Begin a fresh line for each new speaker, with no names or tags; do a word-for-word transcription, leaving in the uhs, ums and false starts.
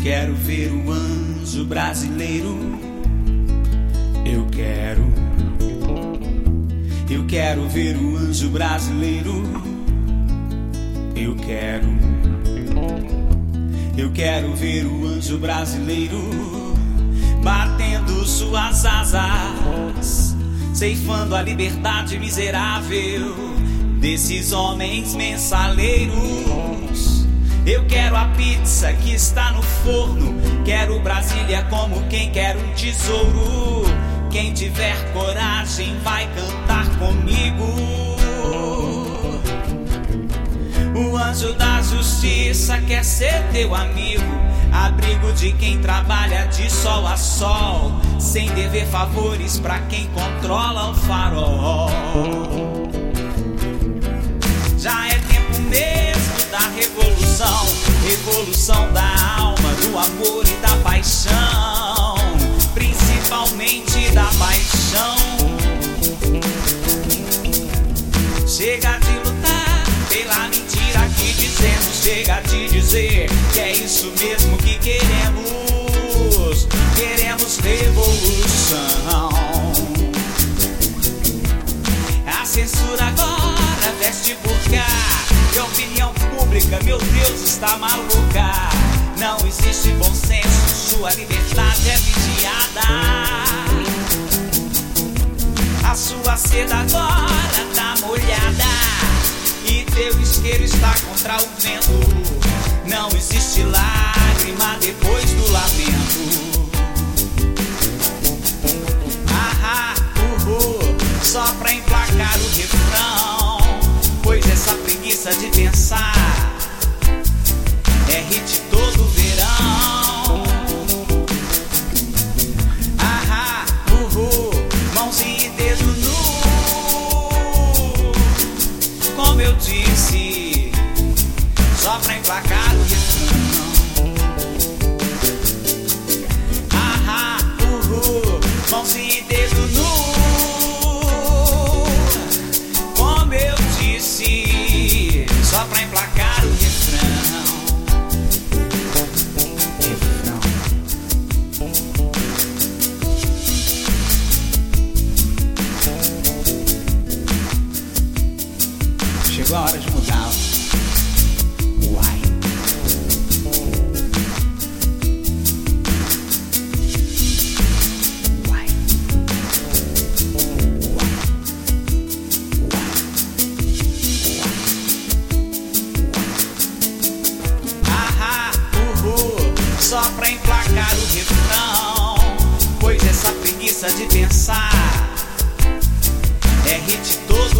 quero ver o anjo brasileiro. Eu quero, eu quero ver o anjo brasileiro. Eu quero, eu quero ver o anjo brasileiro batendo suas asas, ceifando a liberdade miserável desses homens mensaleiros. Eu quero a pizza que está no forno, quero Brasília como quem quer um tesouro. Quem tiver coragem vai cantar comigo. O anjo da justiça quer ser teu amigo, abrigo de quem trabalha de sol a sol, sem dever favores pra quem controla o farol. Já é tempo mesmo da revolução, revolução da alma, do amor e da paixão, principalmente da paixão. Chega de lutar pela mentira aqui dizendo, chega de dizer que é isso mesmo que queremos. Queremos revolução. A censura agora veste burca, e a opinião pública, meu Deus, está maluca. Não existe bom senso, sua liberdade é vigiada. A sua seda agora tá molhada e teu isqueiro está contra o vento. Não existe lágrima depois do lamento. Ah, uhul, só pra emplacar o refrão, pois essa preguiça de pensar é hit todo verão. Ah, uhul, mãozinha e dedo nu, como eu disse, só pra emplacar o refrão. Ah, uhul, mãozinha e dedo nu, como eu disse, só pra emplacar o refrão. Refrão. Chegou a hora de mudar. Uai. Uai. Ah, uhul, só pra emplacar o refrão, pois essa preguiça de pensar é hit todo